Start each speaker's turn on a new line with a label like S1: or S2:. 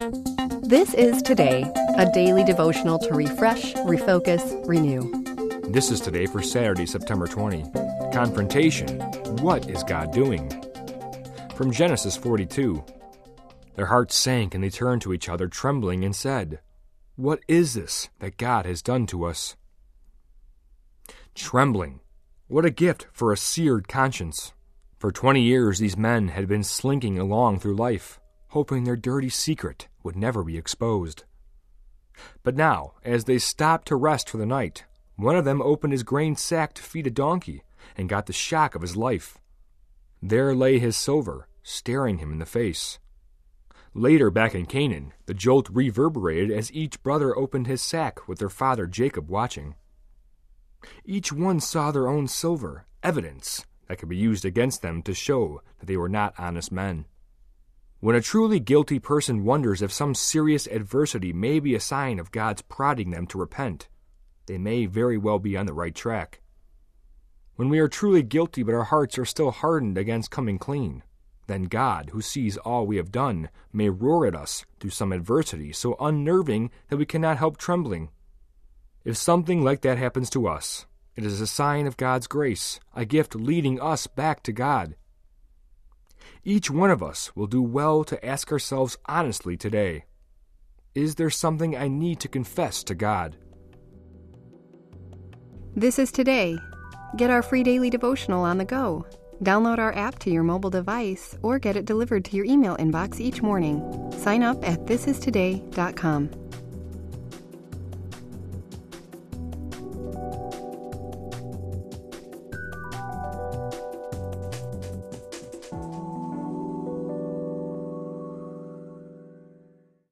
S1: This is Today, a daily devotional to refresh, refocus, renew.
S2: This is Today for Saturday, September 20. Confrontation. What is God doing? From Genesis 42. Their hearts sank and they turned to each other trembling and said, "What is this that God has done to us?" Trembling. What a gift for a seared conscience. For 20 years these men had been slinking along through life, hoping their dirty secret would never be exposed. But now, as they stopped to rest for the night, one of them opened his grain sack to feed a donkey and got the shock of his life. There lay his silver, staring him in the face. Later, back in Canaan, the jolt reverberated as each brother opened his sack with their father Jacob watching. Each one saw their own silver, evidence that could be used against them to show that they were not honest men. When a truly guilty person wonders if some serious adversity may be a sign of God's prodding them to repent, they may very well be on the right track. When we are truly guilty but our hearts are still hardened against coming clean, then God, who sees all we have done, may roar at us through some adversity so unnerving that we cannot help trembling. If something like that happens to us, it is a sign of God's grace, a gift leading us back to God. Each one of us will do well to ask ourselves honestly today, is there something I need to confess to God?
S1: This is Today. Get our free daily devotional on the go. Download our app to your mobile device or get it delivered to your email inbox each morning. Sign up at thisistoday.com.